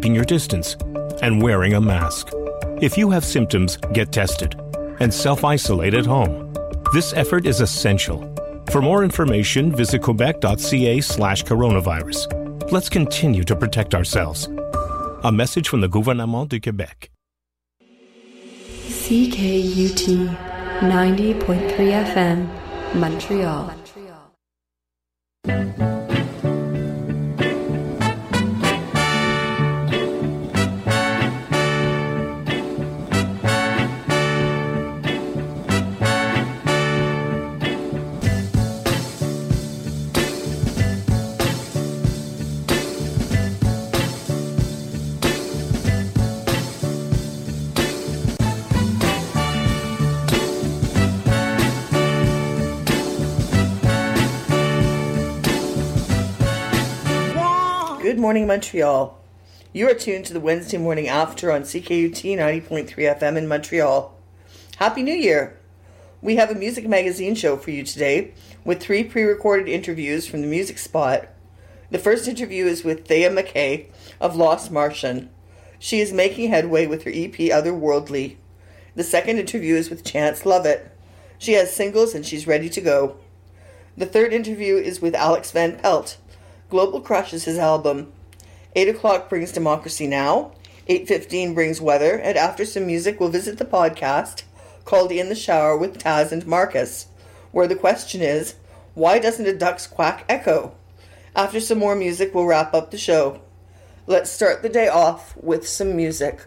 keeping your distance, and wearing a mask. If you have symptoms, get tested and self-isolate at home. This effort is essential. For more information, visit quebec.ca/coronavirus. Let's continue to protect ourselves. A message from the Gouvernement du Québec. CKUT 90.3 FM, Montreal. Good morning, Montreal. You are tuned to the Wednesday Morning After on CKUT 90.3 FM in Montreal. Happy New Year! We have a music magazine show for you today with 3 pre-recorded interviews from the Music Spot. The first interview is with Thea McKay of Lost Martian. She is making headway with her EP Otherworldly. The second interview is with Chance Lovett. She has singles and she's ready to go. The third interview is with Alex Van Pelt. Global Crush is his album. 8 o'clock brings Democracy Now!, 8:15 brings weather, and after some music we'll visit the podcast called In the Shower with Taz and Marcus, where the question is, why doesn't a duck's quack echo? After some more music we'll wrap up the show. Let's start the day off with some music.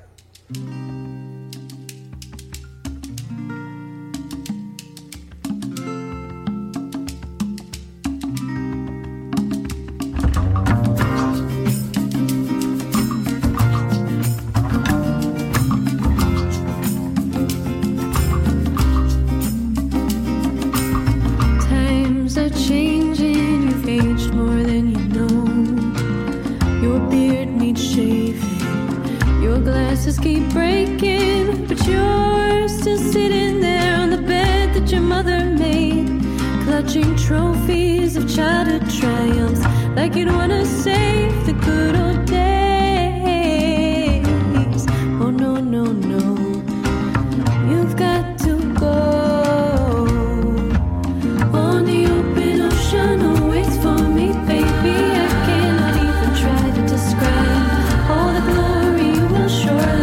Keep breaking, but you're still sitting there on the bed that your mother made, clutching trophies of childhood triumphs, like you'd want to save the good old days. Oh no, no, no, you've got to go. On the open ocean awaits for me, baby. I cannot even try to describe all the glory you will surely.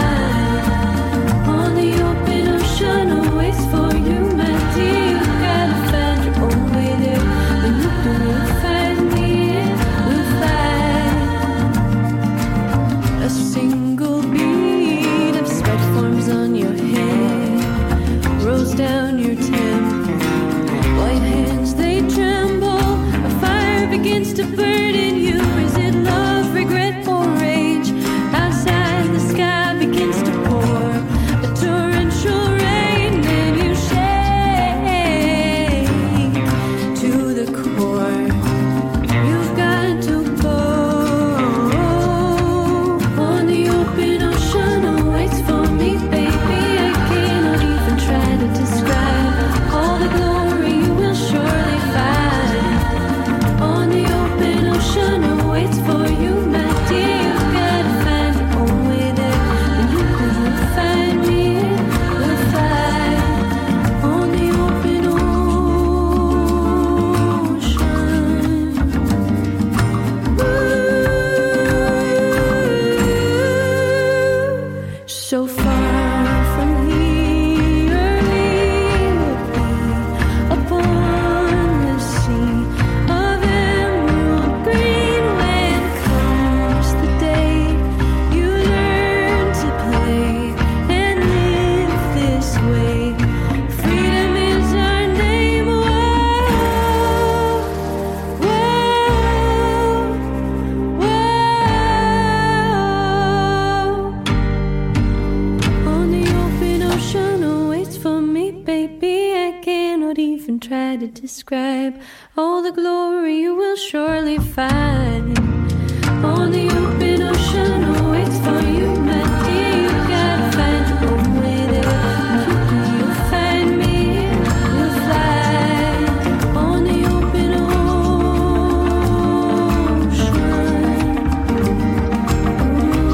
Down your temple, white hands they tremble, a fire begins to burden you. Is it love, regret, or rage? Outside the sky begins to pour a torrential rain, and you shake to the core. You've got to go. On the open ocean awaits for me, baby. I cannot even try to describe all the glory you will surely find. On the open ocean awaits for you, my dear. You've got to find your own way there, and you will find me. We'll fly on the open ocean. So far from here, upon the sea of emerald green. When comes the day you learn to play and live this way, freedom is our name. Whoa, whoa. On the open ocean awaits for me, baby. I cannot even try to describe all the glory you will surely find. On the open ocean awaits for you, my dear. You gotta find your own way there. You'll find me. We'll fly on the open ocean.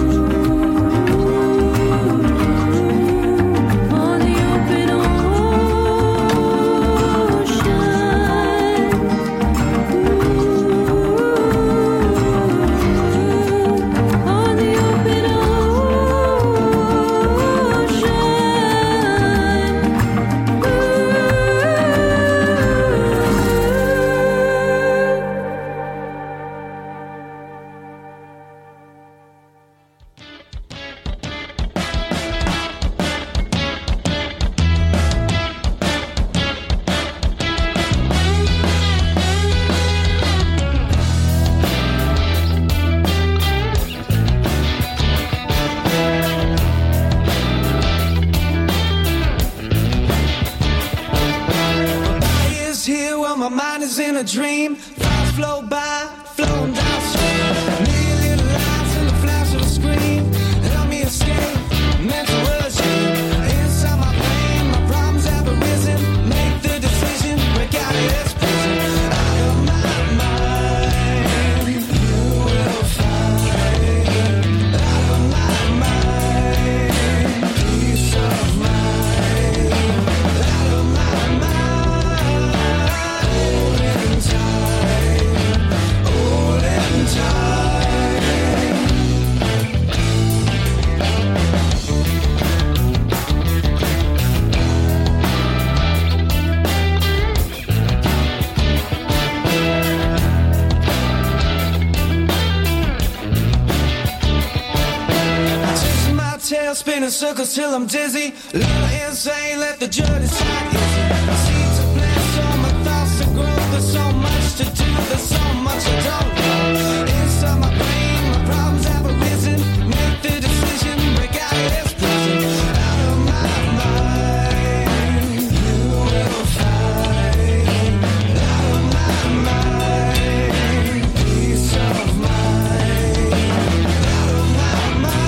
a dream. Fires flow by, flowing downstream. Million little lights in the flash of a screen. Help me escape mental regime. Inside my brain, my problems have arisen. Make the decision, break out of this prison. Out of my mind, you will find. Out of my mind, peace of mind. Out of my mind, holding tight, holding tight. Tail spinning circles till I'm dizzy. Little insane, let the jury decide. Seeds of bliss, all my thoughts to grow. There's so much to do, there's so much I don't know. Inside my brain, my problems have arisen. Make the decision, break out of this prison. Out of my mind, you will find. Out of my mind, peace of mind. Out of my mind.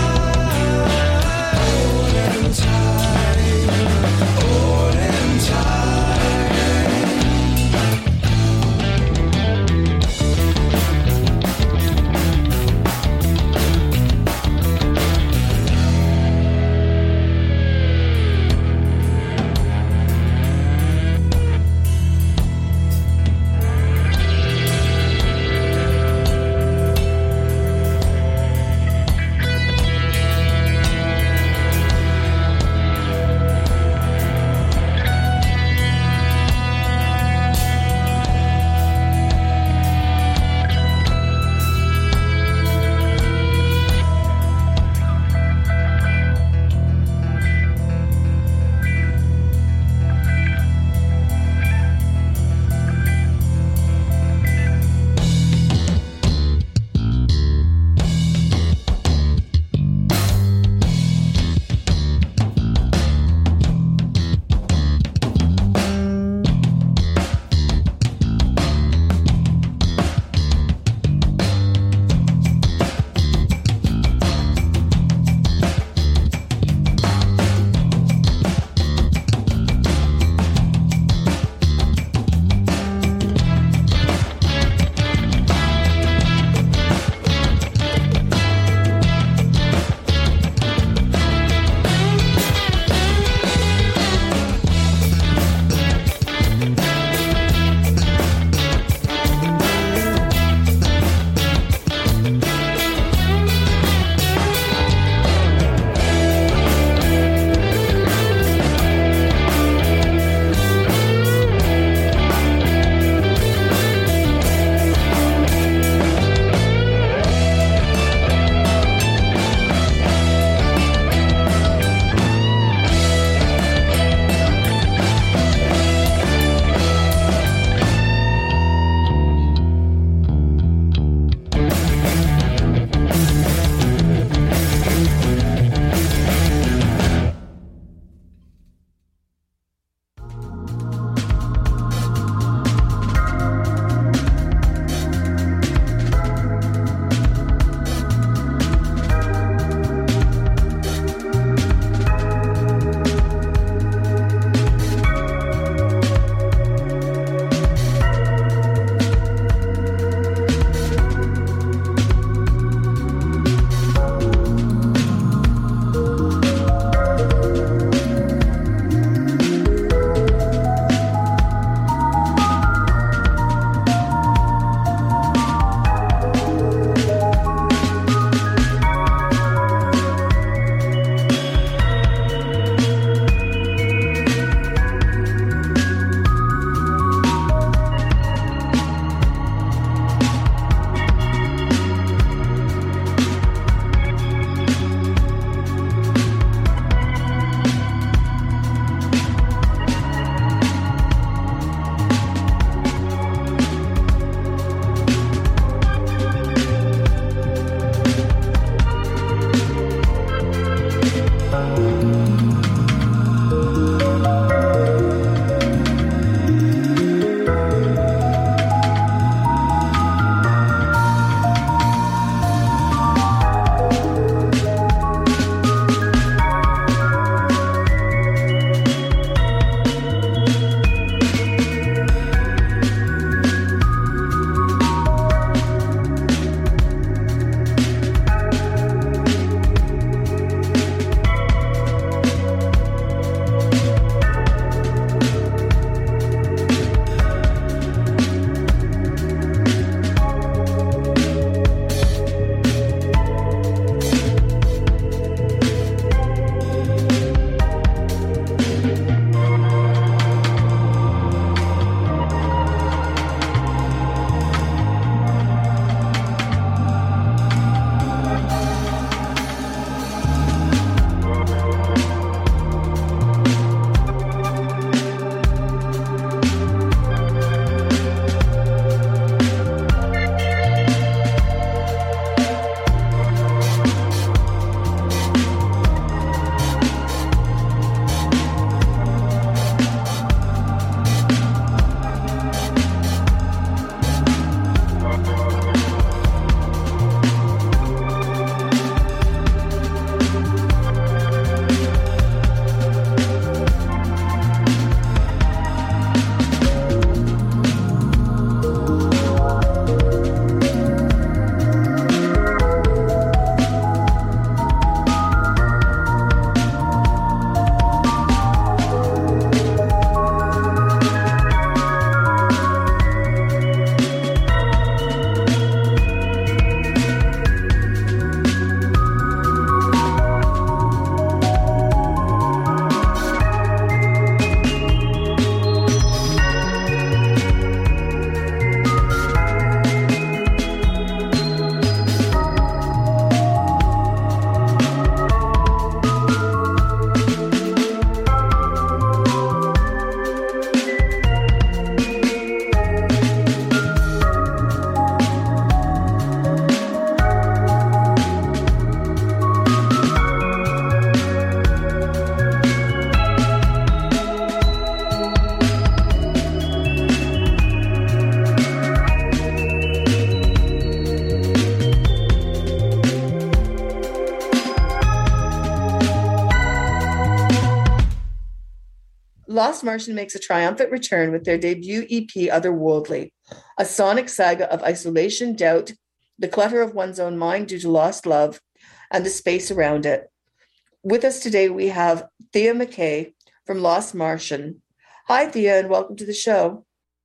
Lost Martian makes a triumphant return with their debut EP, Otherworldly, a sonic saga of isolation, doubt, the clutter of one's own mind due to lost love, and the space around it. With us today, we have Thea McKay from Lost Martian. Hi, Thea, and welcome to the show.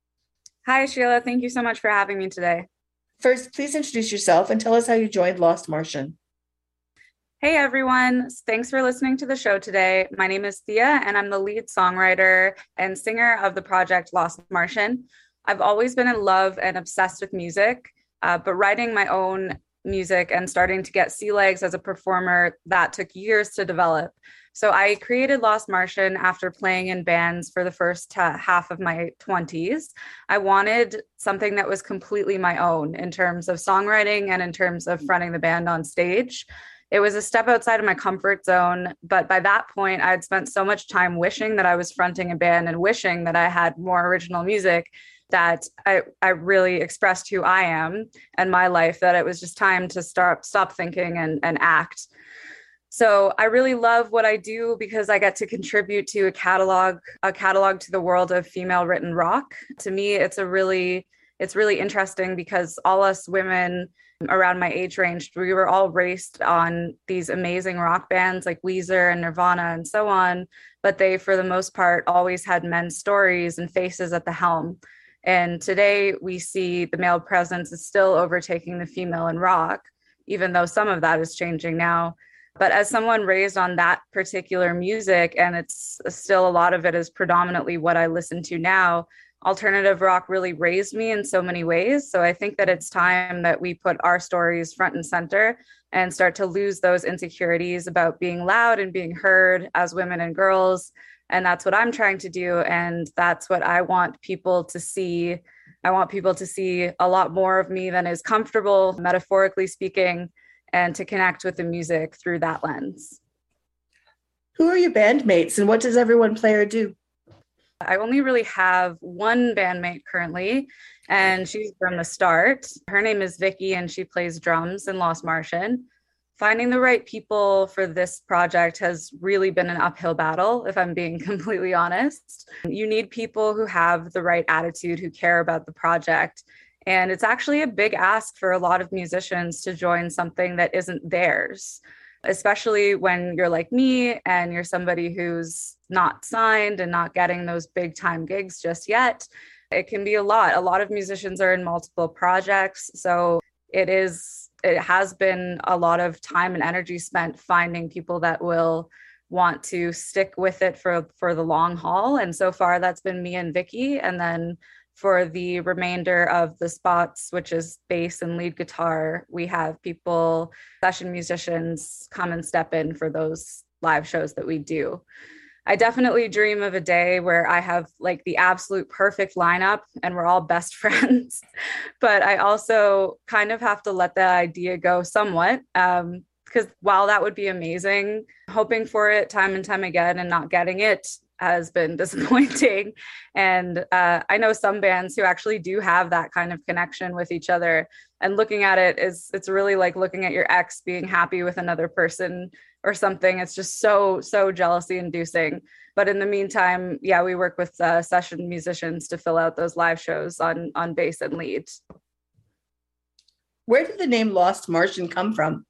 Hi, Sheila. Thank you so much for having me today. First, please introduce yourself and tell us how you joined Lost Martian. Hey, everyone. Thanks for listening to the show today. My name is Thea, and I'm the lead songwriter and singer of the project Lost Martian. I've always been in love and obsessed with music, but writing my own music and starting to get sea legs as a performer, that took years to develop. So I created Lost Martian after playing in bands for the first half of my 20s. I wanted something that was completely my own in terms of songwriting and in terms of fronting the band on stage. It was a step outside of my comfort zone, but by that point, I had spent so much time wishing that I was fronting a band and wishing that I had more original music that I really expressed who I am and my life, that it was just time to stop thinking and act. So I really love what I do because I get to contribute to a catalog to the world of female written rock. To me, it's really interesting because all us women around my age range, we were all raised on these amazing rock bands like Weezer and Nirvana and so on, but they, for the most part, always had men's stories and faces at the helm. And today we see the male presence is still overtaking the female in rock, even though some of that is changing now. But as someone raised on that particular music, and it's still a lot of it is predominantly what I listen to now, alternative rock really raised me in so many ways. So I think that it's time that we put our stories front and center and start to lose those insecurities about being loud and being heard as women and girls. And that's what I'm trying to do. And that's what I want people to see. I want people to see a lot more of me than is comfortable, metaphorically speaking, and to connect with the music through that lens. Who are your bandmates and what does everyone play or do? I only really have one bandmate currently, and she's from the start. Her name is Vicky, and she plays drums in Lost Martian. Finding the right people for this project has really been an uphill battle, if I'm being completely honest. You need people who have the right attitude, who care about the project. And it's actually a big ask for a lot of musicians to join something that isn't theirs, especially when you're like me and you're somebody who's not signed and not getting those big time gigs just yet. It can be a lot. A lot of musicians are in multiple projects. So it has been a lot of time and energy spent finding people that will want to stick with it for the long haul. And so far that's been me and Vicky. And then for the remainder of the spots, which is bass and lead guitar, we have people, session musicians, come and step in for those live shows that we do. I definitely dream of a day where I have like the absolute perfect lineup and we're all best friends. But I also kind of have to let that idea go somewhat, because while that would be amazing, hoping for it time and time again and not getting it has been disappointing. And I know some bands who actually do have that kind of connection with each other, and looking at it's really like looking at your ex being happy with another person or something. It's just so jealousy inducing. But in the meantime, yeah, we work with session musicians to fill out those live shows on bass and lead. Where did the name Lost Martian come from?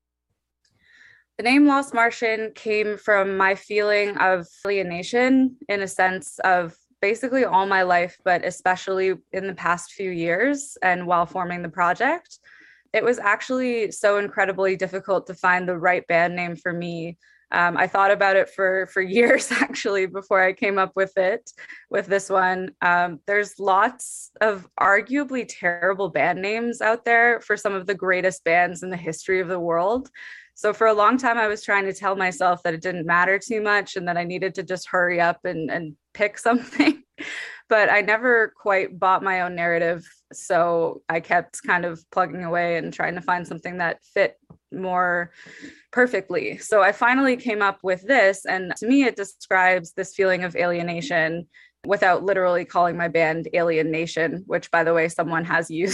The name Lost Martian came from my feeling of alienation in a sense of basically all my life, but especially in the past few years and while forming the project. It was actually so incredibly difficult to find the right band name for me. I thought about it for years, actually, before I came up with this one. There's lots of arguably terrible band names out there for some of the greatest bands in the history of the world. So for a long time, I was trying to tell myself that it didn't matter too much and that I needed to just hurry up and pick something. But I never quite bought my own narrative. So I kept kind of plugging away and trying to find something that fit more perfectly. So I finally came up with this. And to me, it describes this feeling of alienation without literally calling my band Alien Nation, which, by the way, someone has used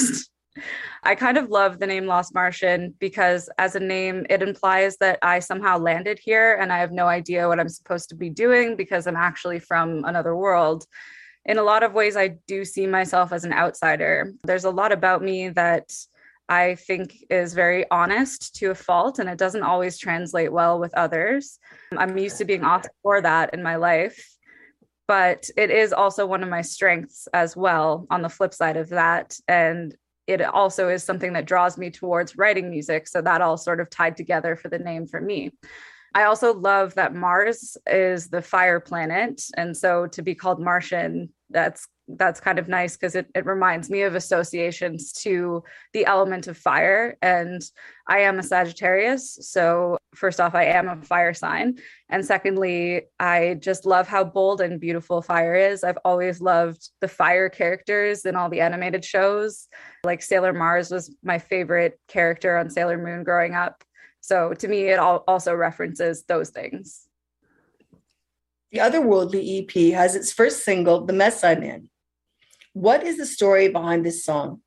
I kind of love the name Lost Martian because as a name, it implies that I somehow landed here and I have no idea what I'm supposed to be doing because I'm actually from another world. In a lot of ways, I do see myself as an outsider. There's a lot about me that I think is very honest to a fault, and it doesn't always translate well with others. I'm used to being asked for that in my life, but it is also one of my strengths as well on the flip side of that. And it also is something that draws me towards writing music. So that all sort of tied together for the name for me. I also love that Mars is the fire planet. And so to be called Martian, that's kind of nice because it reminds me of associations to the element of fire. And I am a Sagittarius. So first off, I am a fire sign. And secondly, I just love how bold and beautiful fire is. I've always loved the fire characters in all the animated shows. Like Sailor Mars was my favorite character on Sailor Moon growing up. So to me, it also references those things. The Otherworldly EP has its first single, The Mess I'm In. What is the story behind this song?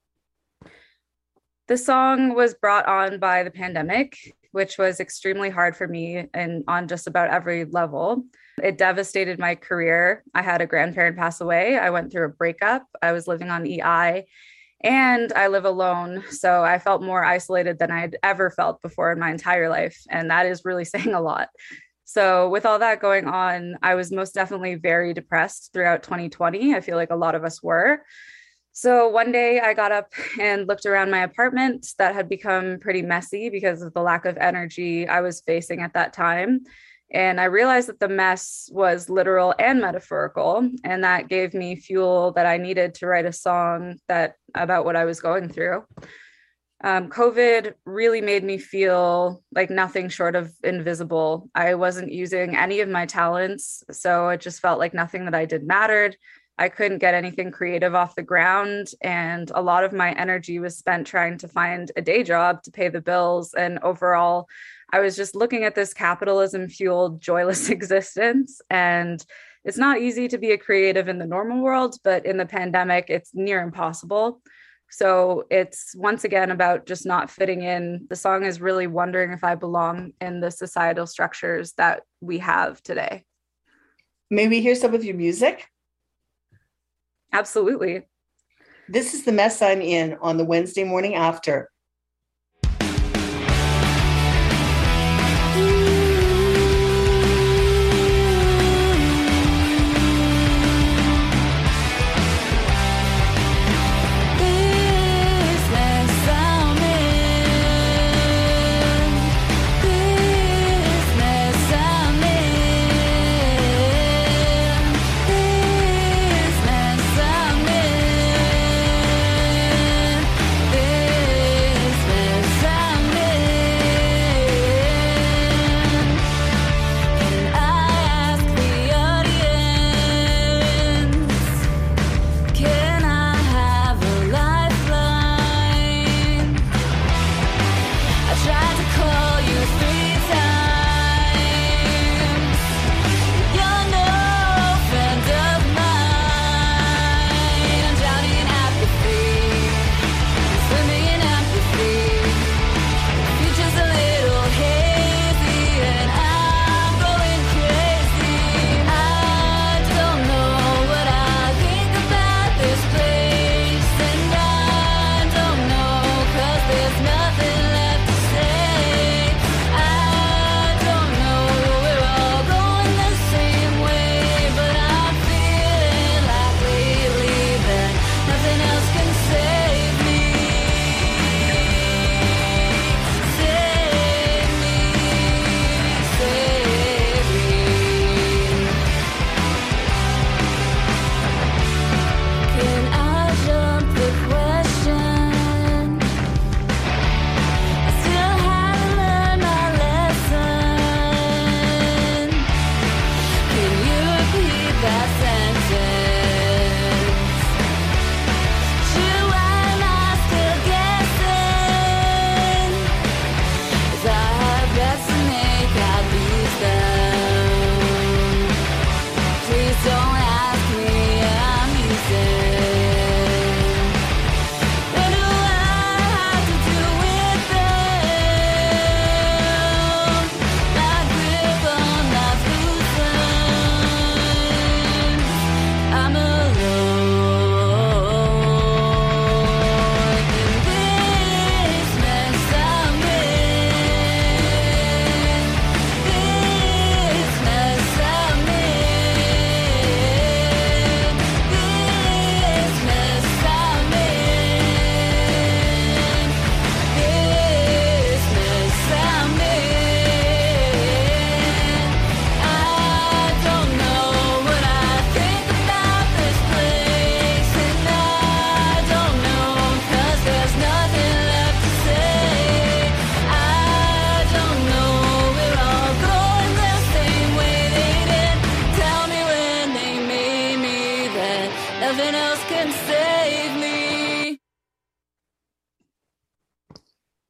The song was brought on by the pandemic, which was extremely hard for me and on just about every level. It devastated my career. I had a grandparent pass away. I went through a breakup. I was living on EI. And I live alone, so I felt more isolated than I'd ever felt before in my entire life. And that is really saying a lot. So with all that going on, I was most definitely very depressed throughout 2020. I feel like a lot of us were. So one day I got up and looked around my apartment that had become pretty messy because of the lack of energy I was facing at that time. And I realized that the mess was literal and metaphorical, and that gave me fuel that I needed to write a song about what I was going through. COVID really made me feel like nothing short of invisible. I wasn't using any of my talents, so it just felt like nothing that I did mattered. I couldn't get anything creative off the ground, and a lot of my energy was spent trying to find a day job to pay the bills, and overall, I was just looking at this capitalism-fueled, joyless existence, and it's not easy to be a creative in the normal world, but in the pandemic, it's near impossible. So it's once again about just not fitting in. The song is really wondering if I belong in the societal structures that we have today. May we hear some of your music? Absolutely. This is The Mess I'm In on the Wednesday Morning After. This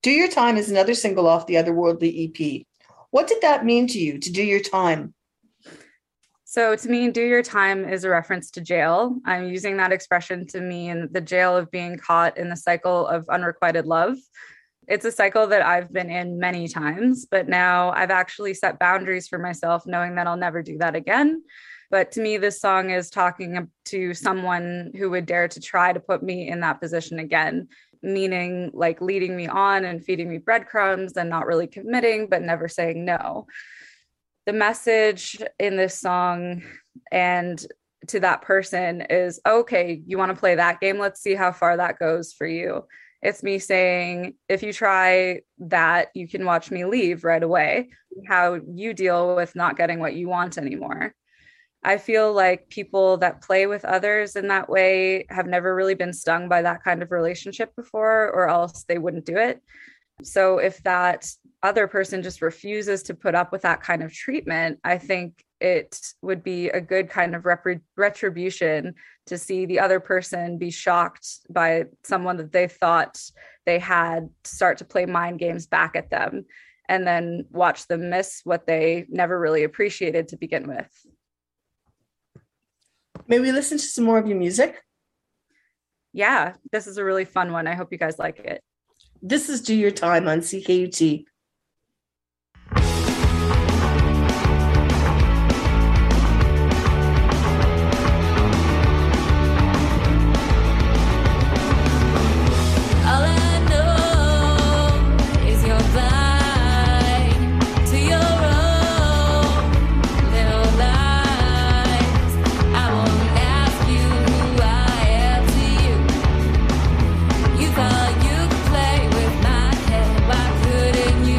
Do Your Time is another single off the Otherworldly EP. What did that mean to you, to do your time? So to me, do your time is a reference to jail. I'm using that expression to mean the jail of being caught in the cycle of unrequited love. It's a cycle that I've been in many times, but now I've actually set boundaries for myself, knowing that I'll never do that again. But to me, this song is talking to someone who would dare to try to put me in that position again, meaning like leading me on and feeding me breadcrumbs and not really committing, but never saying no. The message in this song and to that person is, okay, you want to play that game? Let's see how far that goes for you. It's me saying, if you try that, you can watch me leave right away. How you deal with not getting what you want anymore. I feel like people that play with others in that way have never really been stung by that kind of relationship before, or else they wouldn't do it. So if that other person just refuses to put up with that kind of treatment, I think it would be a good kind of retribution to see the other person be shocked by someone that they thought they had start to play mind games back at them, and then watch them miss what they never really appreciated to begin with. May we listen to some more of your music? Yeah, this is a really fun one. I hope you guys like it. This is Do Your Time on CKUT. You thought you could play with my head. Why couldn't you?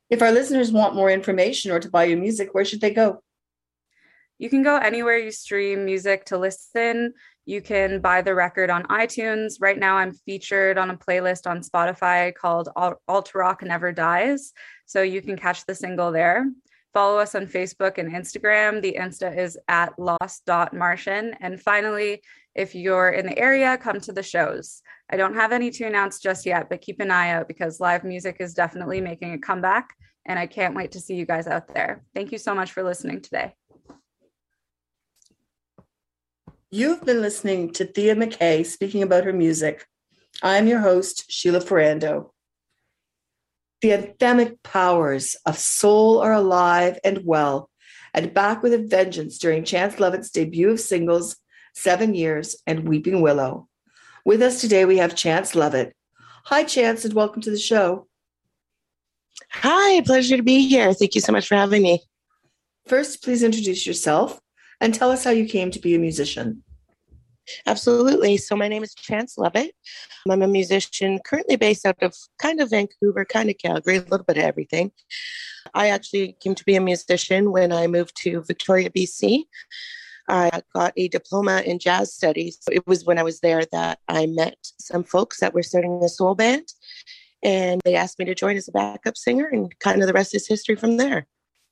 If our listeners want more information or to buy your music, where should they go? You can go anywhere you stream music to listen. You can buy the record on iTunes. Right now, I'm featured on a playlist on Spotify called Alt Rock Never Dies. So you can catch the single there. Follow us on Facebook and Instagram. The Insta is at lost.martian. And finally, if you're in the area, come to the shows. I don't have any to announce just yet, but keep an eye out because live music is definitely making a comeback. And I can't wait to see you guys out there. Thank you so much for listening today. You've been listening to Thea McKay speaking about her music. I'm your host, Sheila Ferrando. The anthemic powers of soul are alive and well, and back with a vengeance during Chance Lovett's debut of singles, 7 Years and Weeping Willow. With us today, we have Chance Lovett. Hi, Chance, and welcome to the show. Hi, pleasure to be here. Thank you so much for having me. First, please introduce yourself and tell us how you came to be a musician. Absolutely. So my name is Chance Lovett. I'm a musician currently based out of kind of Vancouver, kind of Calgary, a little bit of everything. I actually came to be a musician when I moved to Victoria, BC. I got a diploma in jazz studies. So it was when I was there that I met some folks that were starting a soul band, and they asked me to join as a backup singer, and kind of the rest is history from there.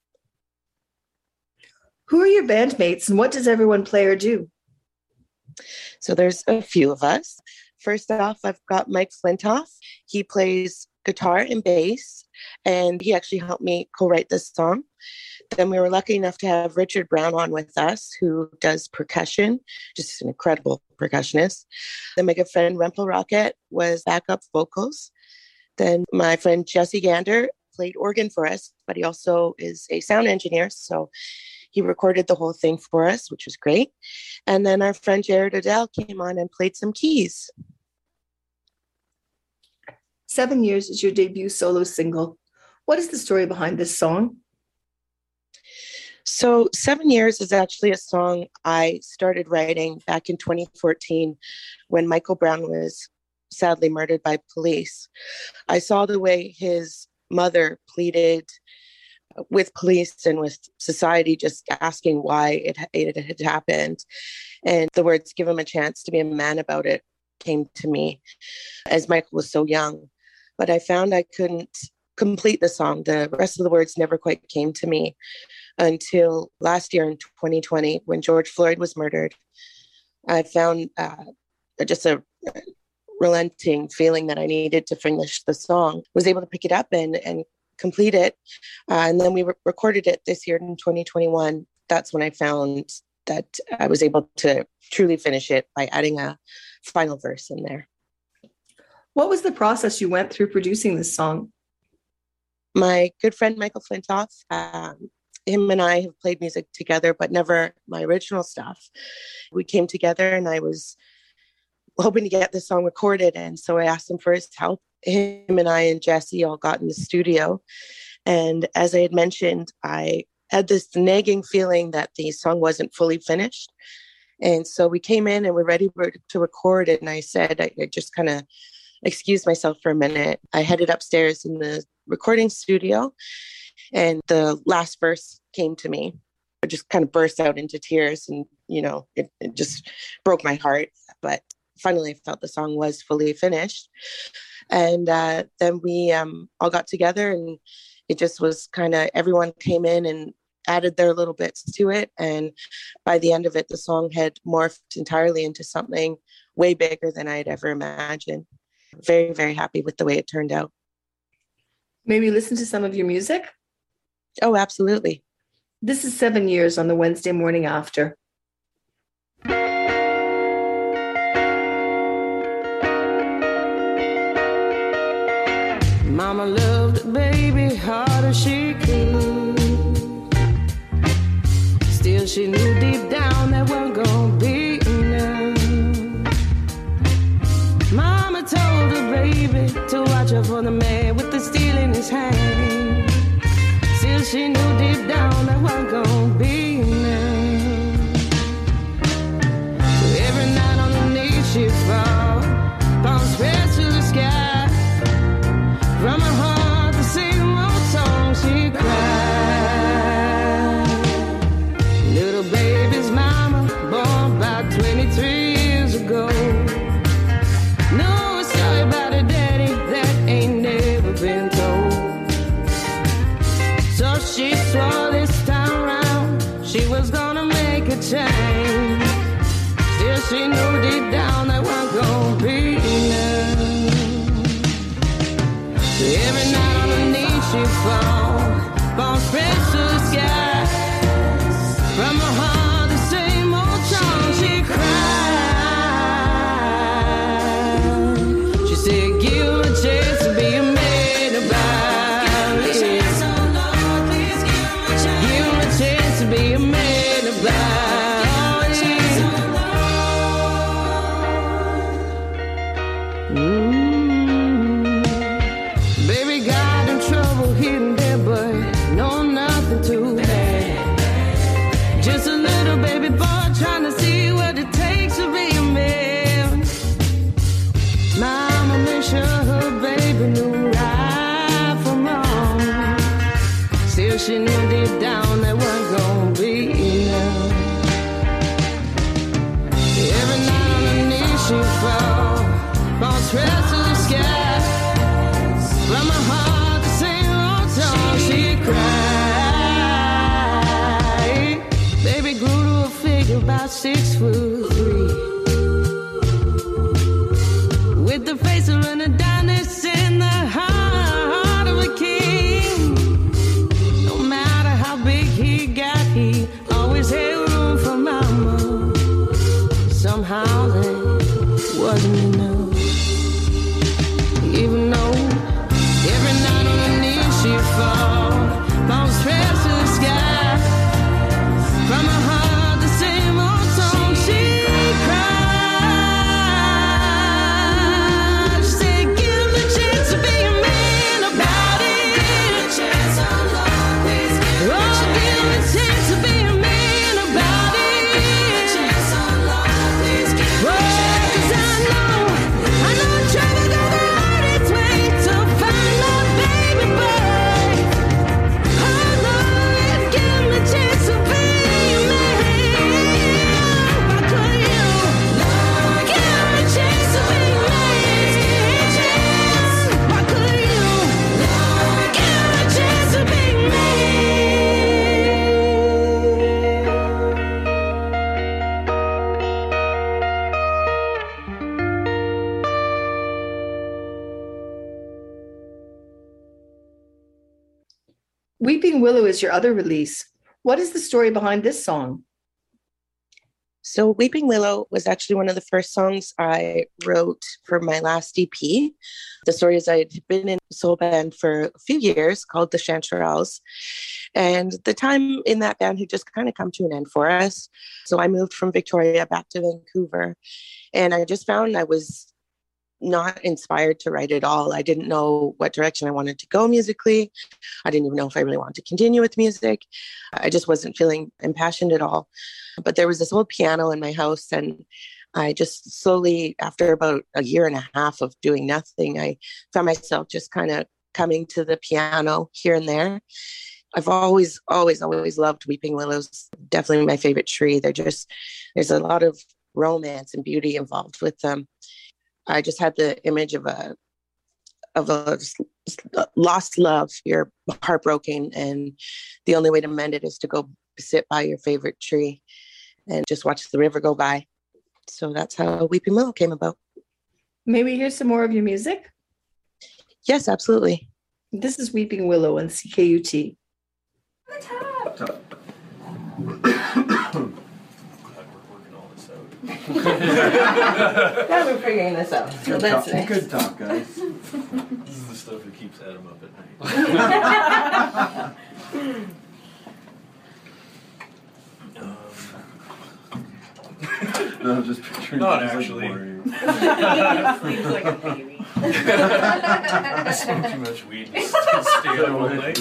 Who are your bandmates and what does everyone play or do? So there's a few of us. First off, I've got Mike Flintoff. He plays guitar and bass, and he actually helped me co-write this song. Then we were lucky enough to have Richard Brown on with us, who does percussion, just an incredible percussionist. Then my good friend Rempel Rocket was backup vocals. Then my friend Jesse Gander played organ for us, but he also is a sound engineer, so he recorded the whole thing for us, which was great. And then our friend Jared Odell came on and played some keys. 7 Years is your debut solo single. What is the story behind this song? So 7 Years is actually a song I started writing back in 2014 when Michael Brown was sadly murdered by police. I saw the way his mother pleaded with police and with society, just asking why it had happened. And the words, "Give him a chance to be a man about it," came to me as Michael was so young. But I found I couldn't complete the song. The rest of the words never quite came to me until last year in 2020, when George Floyd was murdered. I found just a relenting feeling that I needed to finish the song, was able to pick it up and complete it. And then we recorded it this year in 2021. That's when I found that I was able to truly finish it by adding a final verse in there. What was the process you went through producing this song? My good friend, Michael Flintoff, him and I have played music together, but never my original stuff. We came together and I was hoping to get this song recorded. And so I asked him for his help. Him and I and Jesse all got in the studio. And as I had mentioned, I had this nagging feeling that the song wasn't fully finished. And so we came in and we're ready to record it. And I said, I just kind of excused myself for a minute. I headed upstairs in the recording studio and the last verse came to me. I just kind of burst out into tears and, it just broke my heart. But finally, I felt the song was fully finished. And then we all got together and it just was kind of, everyone came in and added their little bits to it. And by the end of it, the song had morphed entirely into something way bigger than I had ever imagined. Very, very happy with the way it turned out. Maybe listen to some of your music? Oh, absolutely. This is 7 Years on the Wednesday morning after. Mama loved the baby hard as she could. Still she knew deep down that wasn't gonna be enough. Mama told her baby to watch out for the man with the steel in his hand. Still she knew deep down that wasn't gonna be enough. So every night on her knees she fall, palms pressed to the sky. From her heart to sing more songs 23 years ago. No, a story about a daddy that ain't never been told. So she swore this time round she was gonna make a change. Still she knew deep down that wasn't gonna be enough. So every night on her knees she falls straight to the sky. From her heart the same old song she cried. She said give him a chance to be a man about it. Give him a chance to be a man about it. Baby got in trouble here and there, but no, nothing too bad. Just a little baby boy trying to see what it takes to be a man. Mama made sure her baby knew right from wrong. Still she knew deep down that wasn't gonna be enough. Every night on her knees she falls straight to the sky. From her heart the same old song she cried. Baby grew to a figure about 6'3", with the face of an Adonis and the heart of a king. No matter how big he got, he always had room for mama. Somehow that wasn't enough. Even though every night on her knees she falls straight to the sky. From her heart the same old song she cried. She said give him a chance to be a man about it. Oh, give him a chance to be a man about it. Oh, 'cause I know trouble gonna ride its way to find my baby boy. Oh Lord, give him a chance to be a man. Why couldn't you give him a chance to be a man? Why couldn't you give him a chance to be a man? Weeping Willow is your other release. What is the story behind this song? So Weeping Willow was actually one of the first songs I wrote for my last EP. The story is I'd been in a soul band for a few years called the Chanterelles. And the time in that band had just kind of come to an end for us. So I moved from Victoria back to Vancouver. And I just found I was not inspired to write at all. I didn't know what direction I wanted to go musically. I didn't even know if I really wanted to continue with music. I just wasn't feeling impassioned at all. But there was this old piano in my house, and I just slowly, after about a year and a half of doing nothing, I found myself just kind of coming to the piano here and there. I've always loved Weeping Willows. Definitely my favorite tree. There's a lot of romance and beauty involved with them. I just had the image of a lost love. You're heartbroken, and the only way to mend it is to go sit by your favorite tree and just watch the river go by. So that's how Weeping Willow came about. May we hear some more of your music? Yes, absolutely. This is Weeping Willow on CKUT. Yeah, we're figuring this out. So that's nice. Good talk, guys. This is the stuff that keeps Adam up at night. No, I'm just picturing Not it as, actually. Like, boring. Sleeps like a baby. I smoke too much weed and stay up all night.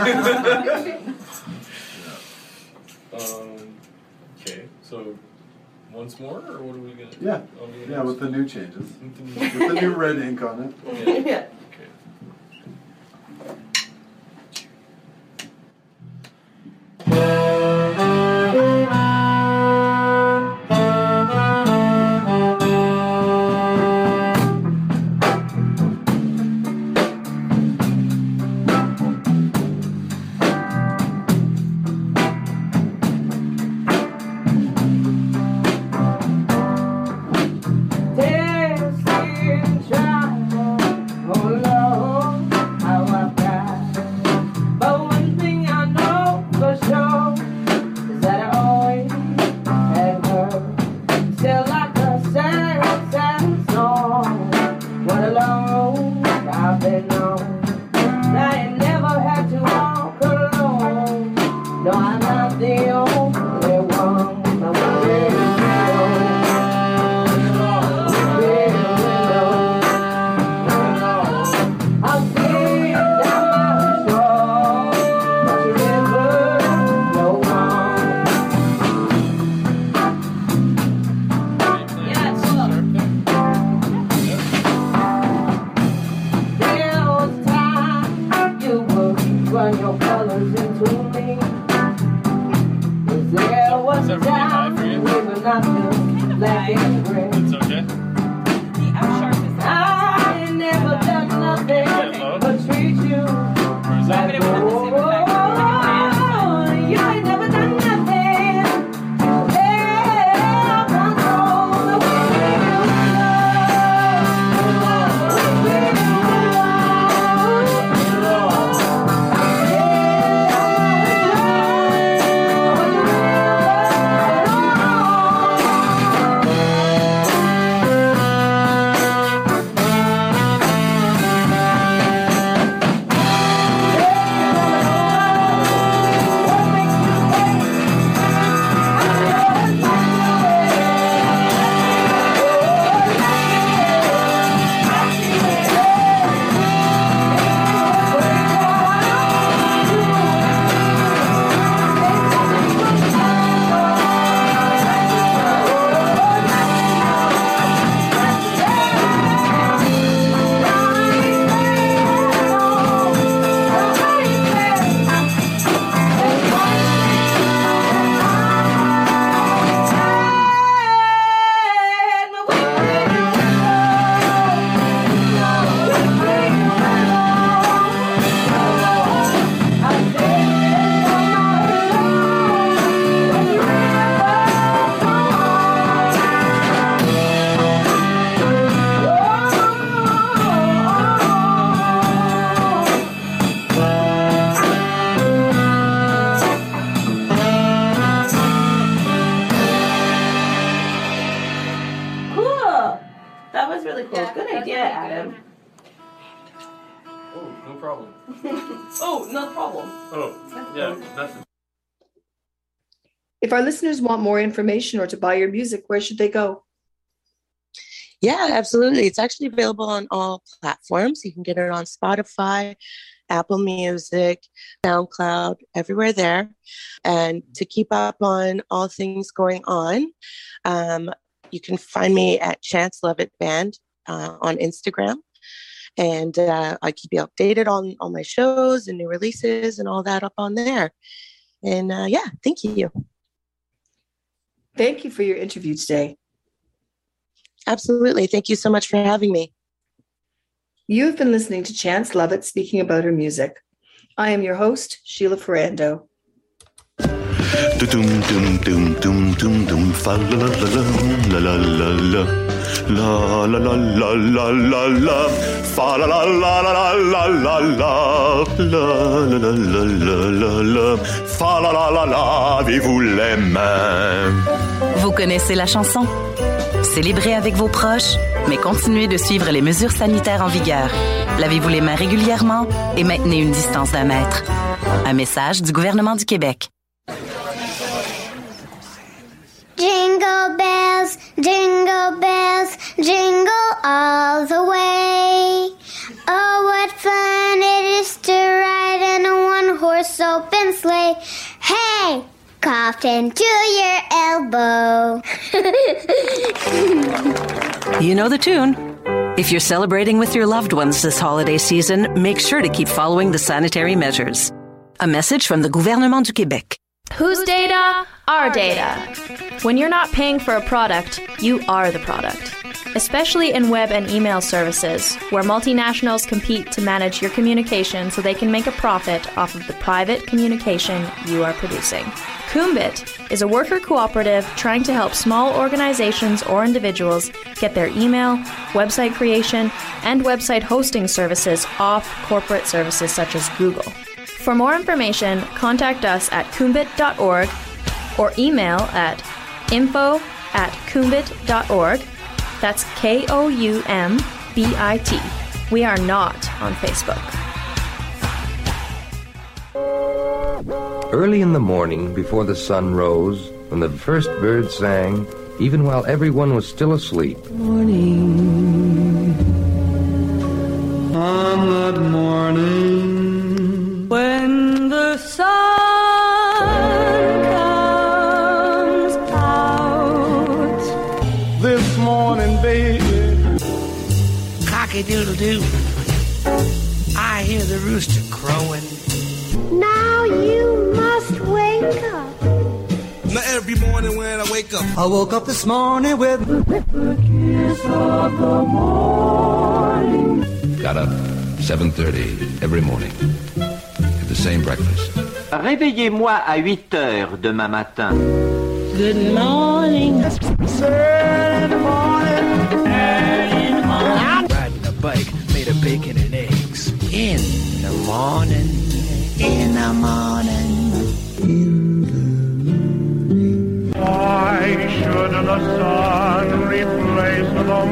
Okay, so once more, or what are we gonna? Yeah, yeah, with the new changes, with the new red ink on it. Yeah. Okay. That was really cool. Good idea, Adam. Oh, no problem. Oh, no problem. Oh, yeah, nothing. If our listeners want more information or to buy your music, where should they go? Yeah, absolutely. It's actually available on all platforms. You can get it on Spotify, Apple Music, SoundCloud, everywhere there. And to keep up on all things going on, you can find me at Chance Love It Band on Instagram. And I keep you updated on all my shows and new releases and all that up on there. And yeah, thank you. Thank you for your interview today. Absolutely. Thank you so much for having me. You have been listening to Chance Lovett speaking about her music. I am your host, Sheila Ferrando. La la la la la la la fa la la la la la la la la la la la la fa la la la lavez-vous les mains. Vous connaissez la chanson? Célébrez avec vos proches, mais continuez de suivre les mesures sanitaires en vigueur. Lavez-vous les mains régulièrement et maintenez une distance d'1 mètre. Un message du gouvernement du Québec. Jingle bells, jingle all the way. Oh, what fun it is to ride in a one-horse open sleigh. Hey, coughed into your elbow. You know the tune. If you're celebrating with your loved ones this holiday season, make sure to keep following the sanitary measures. A message from the gouvernement du Québec. Whose data? Our data. When you're not paying for a product, you are the product. Especially in web and email services, where multinationals compete to manage your communication so they can make a profit off of the private communication you are producing. Kumbit is a worker cooperative trying to help small organizations or individuals get their email, website creation, and website hosting services off corporate services such as Google. For more information, contact us at kumbit.org or email at info@kumbit.org. That's KOUMBIT. We are not on Facebook. Early in the morning, before the sun rose, when the first bird sang, even while everyone was still asleep. Morning. On that morning. When the sun comes out. This morning, baby. Cocky-doodle-doo. I hear the rooster crowing. Now you must wake up. Now every morning when I wake up, I woke up this morning with the kiss of the morning. Got up 7:30 every morning. Had the same breakfast. Réveillez-moi à 8h demain matin. Good morning. Good morning. Riding a bike made of bacon and eggs. In the morning. In the morning. Why should the sun replace the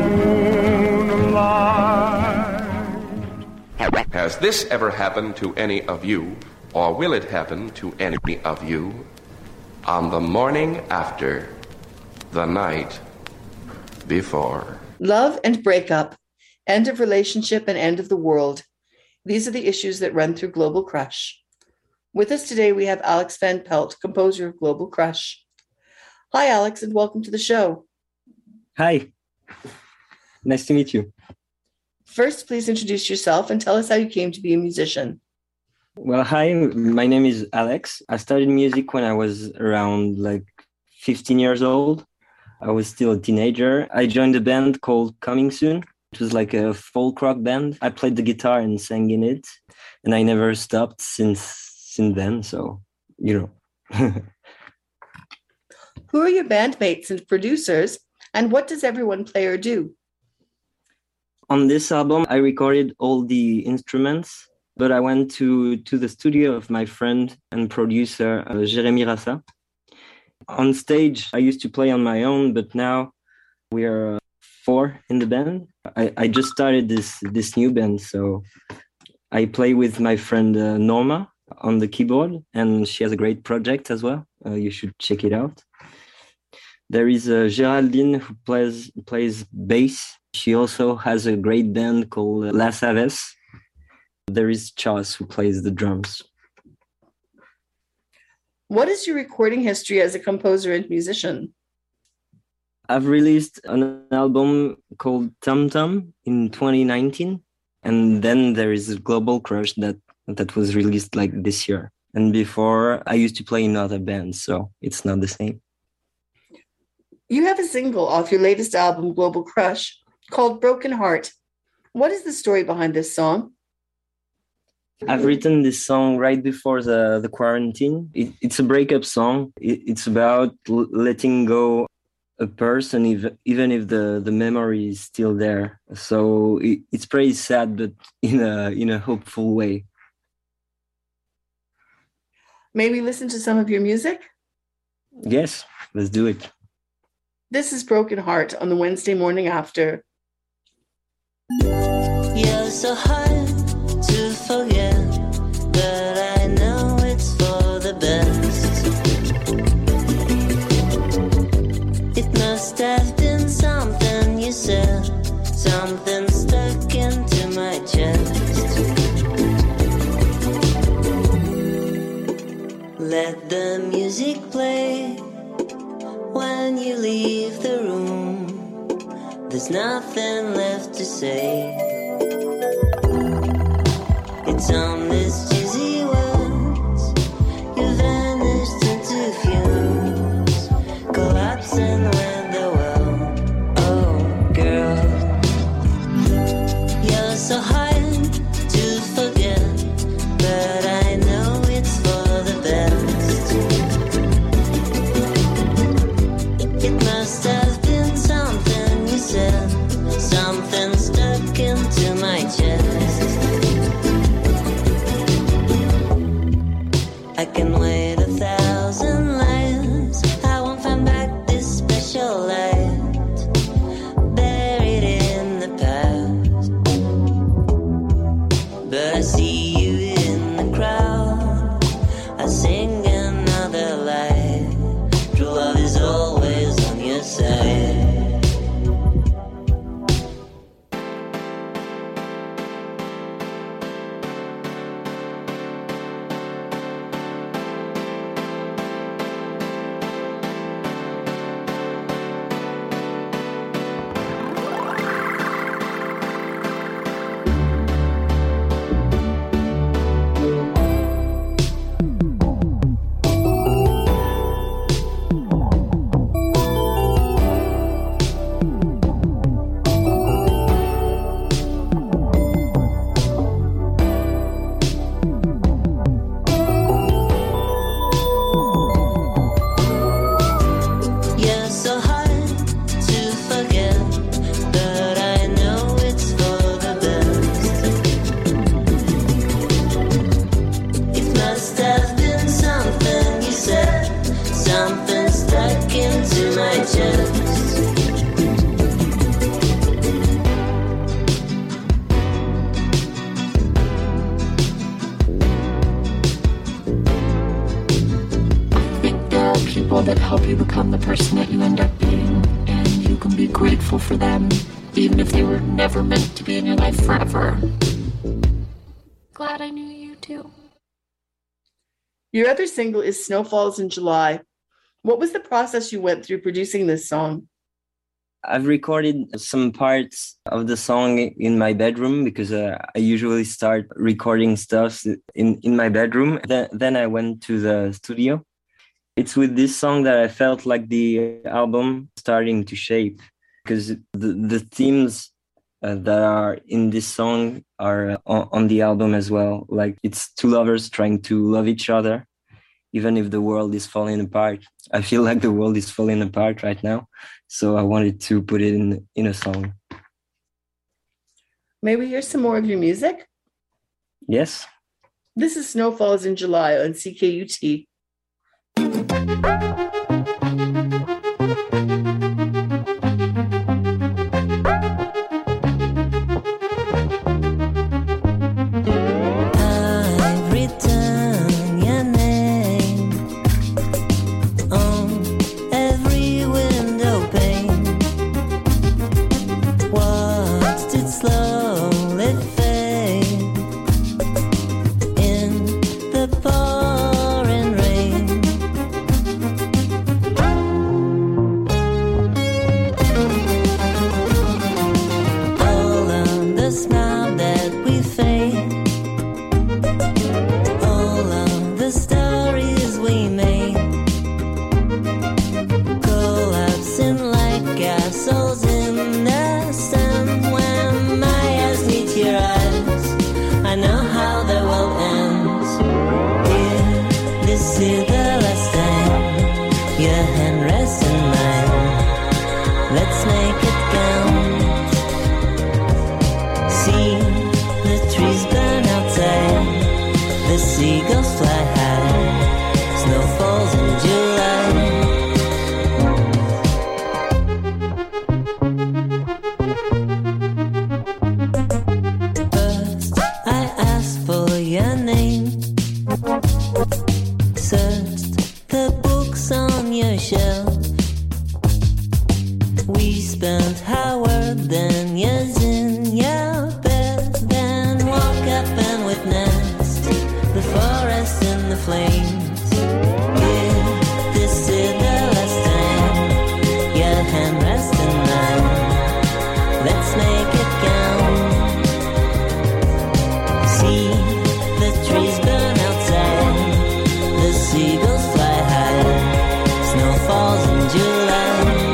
moonlight? Has this ever happened to any of you, or will it happen to any of you, on the morning after, the night before? Love and breakup, end of relationship and end of the world. These are the issues that run through Global Crush. With us today, we have Alex Van Pelt, composer of Global Crush. Hi, Alex, and welcome to the show. Hi. Nice to meet you. First, please introduce yourself and tell us how you came to be a musician. Well, hi, my name is Alex. I started music when I was around 15 years old. I was still a teenager. I joined a band called Coming Soon. It was like a folk rock band. I played the guitar and sang in it, and I never stopped since then, so, Who are your bandmates and producers, and what does everyone play or do? On this album, I recorded all the instruments, but I went to the studio of my friend and producer, Jérémy Rassa. On stage, I used to play on my own, but now we are 4 in the band. I just started this new band, so I play with my friend Norma on the keyboard, and she has a great project as well. You should check it out. There is Geraldine who plays bass. She also has a great band called La Savesse. There is Charles who plays the drums. What is your recording history as a composer and musician? I've released an album called Tum Tum in 2019. And then there is Global Crush that was released like this year. And before, I used to play in other bands, so it's not the same. You have a single off your latest album, Global Crush, called Broken Heart. What is the story behind this song? I've written this song right before the quarantine. It's a breakup song. It's about letting go a person, even if the memory is still there. So it's pretty sad, but in a hopeful way. May we listen to some of your music? Yes, let's do it. This is Broken Heart on the Wednesday morning after. You're so hard to forget, but I know it's for the best. It must have been something you said, something stuck into my chest. Let the music play when you leave the room. There's nothing left to say. It's on this dizzy words. You vanished into fumes, collapsing with the world. Oh, girl, you're so hard to forget, but I know it's for the best. It must have been something you said, something stuck into my chest. I can wait 1,000 lives, I won't find back this special light, buried in the past. But I see you in the crowd, I sing another line. True love is always on your side. You're so hard to forget, but I know it's for the best. It must have been something you said, something stuck into my chest. There are people that help you become the person that you end up being, and you can be grateful for them, even if they were never meant to be in your life forever. Glad I knew you too. Your other single is Snow Falls in July. What was the process you went through producing this song? I've recorded some parts of the song in my bedroom because I usually start recording stuff in my bedroom. Then I went to the studio. It's with this song that I felt like the album starting to shape, because the themes that are in this song are on the album as well. Like, it's two lovers trying to love each other, even if the world is falling apart. I feel like the world is falling apart right now, so I wanted to put it in a song. May we hear some more of your music? Yes. This is Snow Falls in July on CKUT. All of the smile that we fade, all of the stories we made, collapsing like castles in the sun. When my eyes meet your eyes, I know how the world ends. Yeah, this is the last time your hand rests in mine. Let's make it count. See the trees burn outside, the seagulls fly high, snow falls in July. First, I asked for your name, searched the books on your shelf. We spent hours, then years in your bed, then woke up and witnessed the forest in the flames. Yeah, this is the last time your hand rests in mine. Let's make it count. See the trees burn outside, the seagulls fly high, snow falls in July.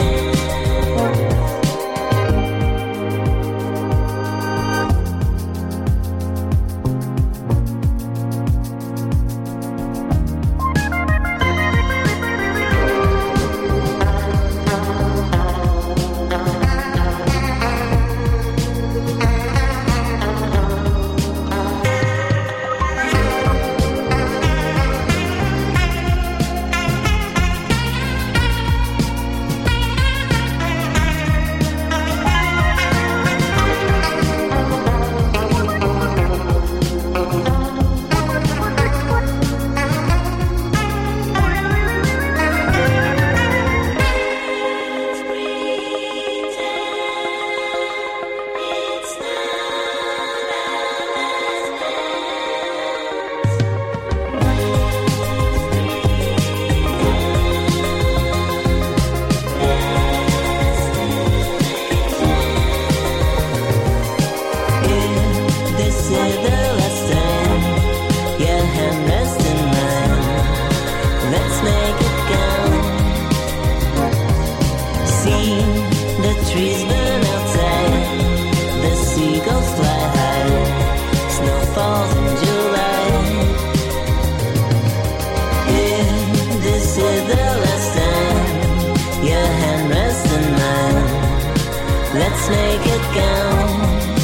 Let's make it count.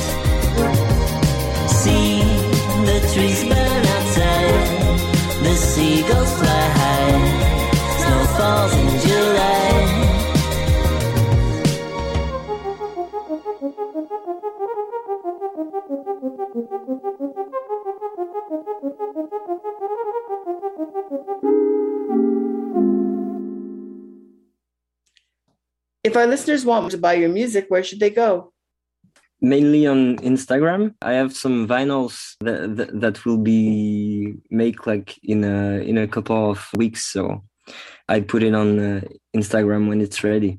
See the trees burn outside, the seagulls fly high, snow falls in July. If our listeners want to buy your music, where should they go? Mainly on Instagram. I have some vinyls that will be make like in a couple of weeks, so I put it on Instagram when it's ready.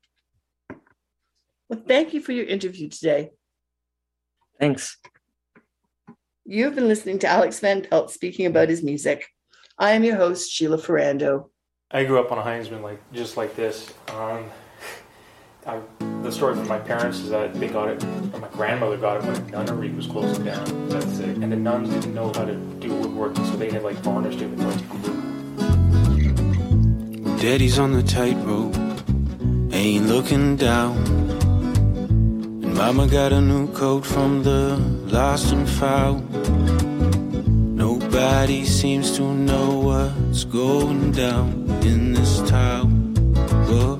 Well, thank you for your interview today. Thanks. You've been listening to Alex Van Pelt speaking about his music. I am your host, Sheila Ferrando. I grew up on a Heinzman just like this. The story from my parents is that they got it, or my grandmother got it when a nunnery was closing down. That's it. And the nuns didn't know how to do woodworking, so they had like varnished it with like glue. Daddy's on the tightrope, ain't looking down. And Mama got a new coat from the lost and found. Nobody seems to know what's going down in this town. Whoa.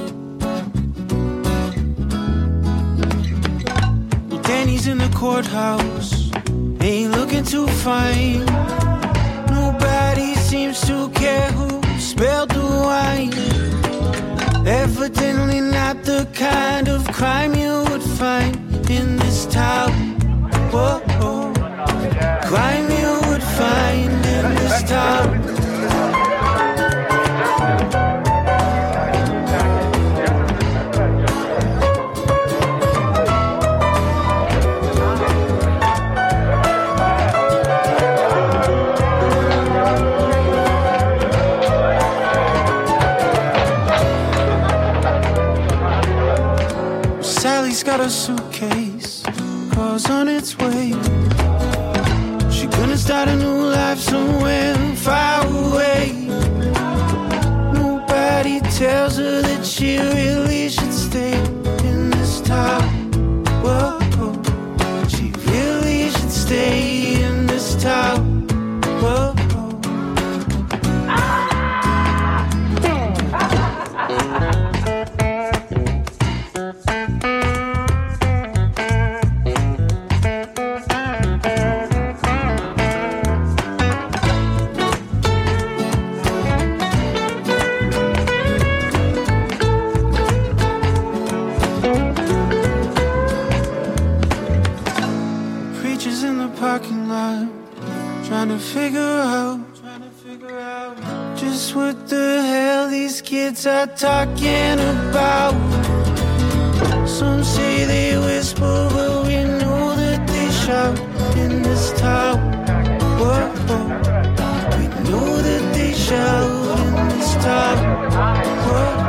Danny's in the courthouse, ain't looking too fine. Nobody seems to care who spilled the wine. Evidently not the kind of crime you would find in this town. Whoa, crime you would find in this town. Sally's got a suitcase, car's on its way. She gonna start a new life somewhere far away. Nobody tells her that she really should stay in this town. Whoa, she really should stay in this town. Whoa. Parking lot, trying to figure out just what the hell these kids are talking about. Some say they whisper, but we know that they shout in this town. Whoa, we know that they shout in this town. Whoa.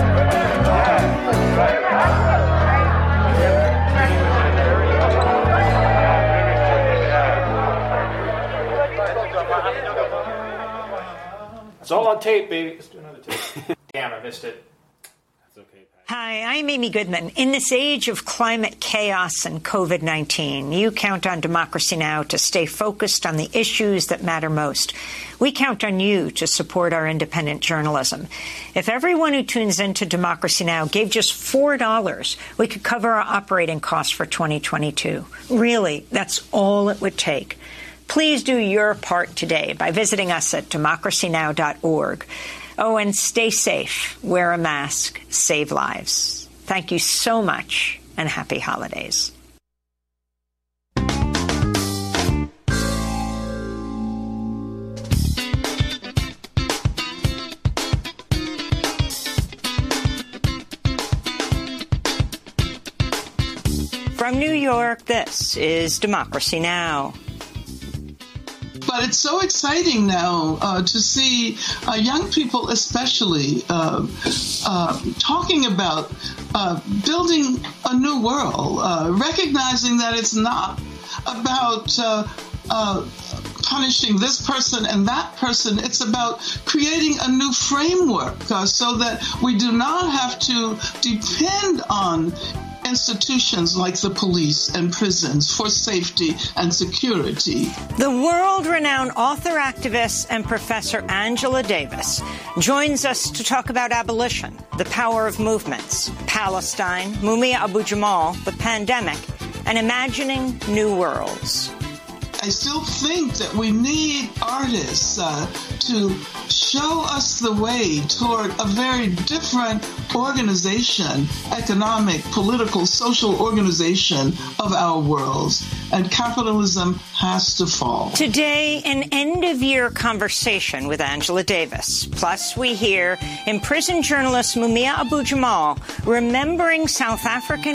It's all on tape, baby. Let's do another tape. Damn, I missed it. That's okay. Hi, I'm Amy Goodman. In this age of climate chaos and COVID-19, you count on Democracy Now! To stay focused on the issues that matter most. We count on you to support our independent journalism. If everyone who tunes into Democracy Now! Gave just $4, we could cover our operating costs for 2022. Really, that's all it would take. Please do your part today by visiting us at democracynow.org. Oh, and stay safe, wear a mask, save lives. Thank you so much, and happy holidays. From New York, this is Democracy Now! But it's so exciting now to see young people especially talking about building a new world, recognizing that it's not about punishing this person and that person. It's about creating a new framework so that we do not have to depend on institutions like the police and prisons for safety and security. The world-renowned author, activist, and Professor Angela Davis joins us to talk about abolition, the power of movements, Palestine, Mumia Abu-Jamal, the pandemic, and imagining new worlds. I still think that we need artists to show us the way toward a very different organization, economic, political, social organization of our worlds. And capitalism has to fall. Today, an end-of-year conversation with Angela Davis. Plus, we hear imprisoned journalist Mumia Abu-Jamal remembering South African